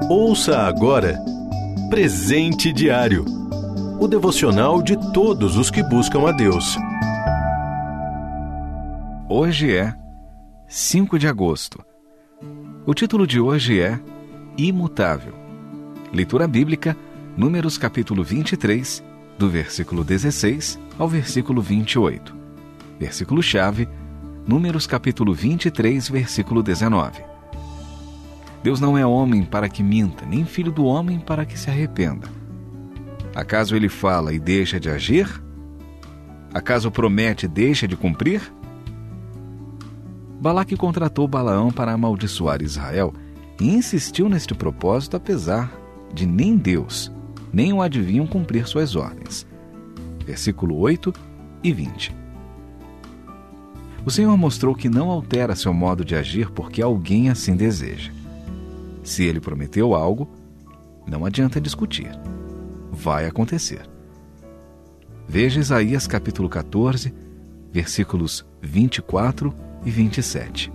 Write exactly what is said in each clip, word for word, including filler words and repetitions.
Ouça agora Presente Diário, o devocional de todos os que buscam a Deus. Hoje é cinco de agosto. O título de hoje é Imutável. Leitura bíblica, Números capítulo vinte e três, do versículo dezesseis ao versículo vinte e oito. Versículo-chave, Números capítulo vinte e três, versículo dezenove. Deus não é homem para que minta, nem filho do homem para que se arrependa. Acaso ele fala e deixa de agir? Acaso promete e deixa de cumprir? Balaque contratou Balaão para amaldiçoar Israel e insistiu neste propósito apesar de nem Deus, nem o adivinham cumprir suas ordens. Versículo oito e vinte. O Senhor mostrou que não altera seu modo de agir porque alguém assim deseja. Se ele prometeu algo, não adianta discutir. Vai acontecer. Veja Isaías capítulo quatorze, versículos vinte e quatro e vinte e sete.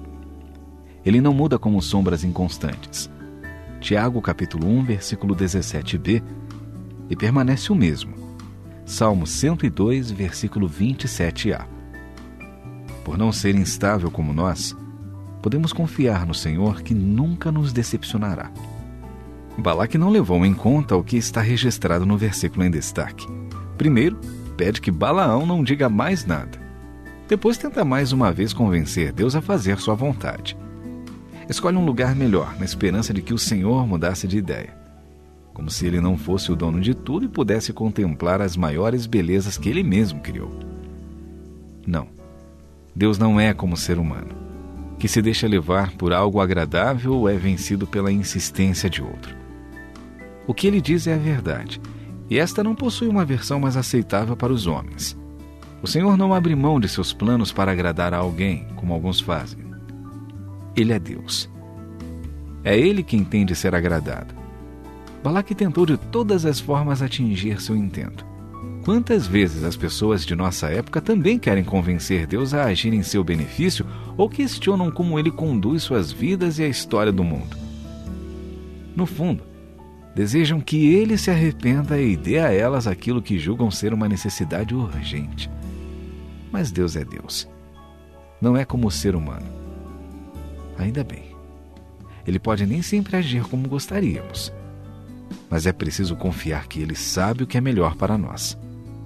Ele não muda como sombras inconstantes. Tiago capítulo um, versículo dezessete b, e permanece o mesmo. Salmo cento e dois, versículo vinte e sete a. Por não ser instável como nós, podemos confiar no Senhor que nunca nos decepcionará. Balaque não levou em conta o que está registrado no versículo em destaque. Primeiro, pede que Balaão não diga mais nada. Depois tenta mais uma vez convencer Deus a fazer sua vontade. Escolhe um lugar melhor, na esperança de que o Senhor mudasse de ideia. Como se ele não fosse o dono de tudo e pudesse contemplar as maiores belezas que ele mesmo criou. Não. Deus não é como ser humano, que se deixa levar por algo agradável ou é vencido pela insistência de outro. O que ele diz é a verdade, e esta não possui uma versão mais aceitável para os homens. O Senhor não abre mão de seus planos para agradar a alguém, como alguns fazem. Ele é Deus. É Ele quem tem de ser agradado. Balaque tentou de todas as formas atingir seu intento. Quantas vezes as pessoas de nossa época também querem convencer Deus a agir em seu benefício ou questionam como Ele conduz suas vidas e a história do mundo? No fundo, desejam que Ele se arrependa e dê a elas aquilo que julgam ser uma necessidade urgente. Mas Deus é Deus. Não é como o ser humano. Ainda bem. Ele pode nem sempre agir como gostaríamos. Mas é preciso confiar que Ele sabe o que é melhor para nós.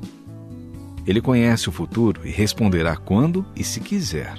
Ele conhece o futuro e responderá quando e se quiser.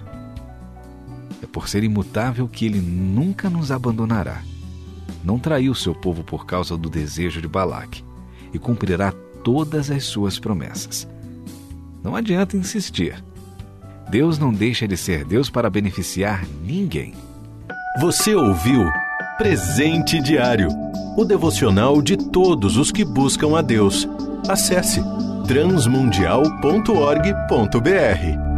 É por ser imutável que Ele nunca nos abandonará. Não traiu seu povo por causa do desejo de Balaque e cumprirá todas as suas promessas. Não adianta insistir. Deus não deixa de ser Deus para beneficiar ninguém. Você ouviu Presente Diário, o devocional de todos os que buscam a Deus. Acesse transmundial ponto org ponto br.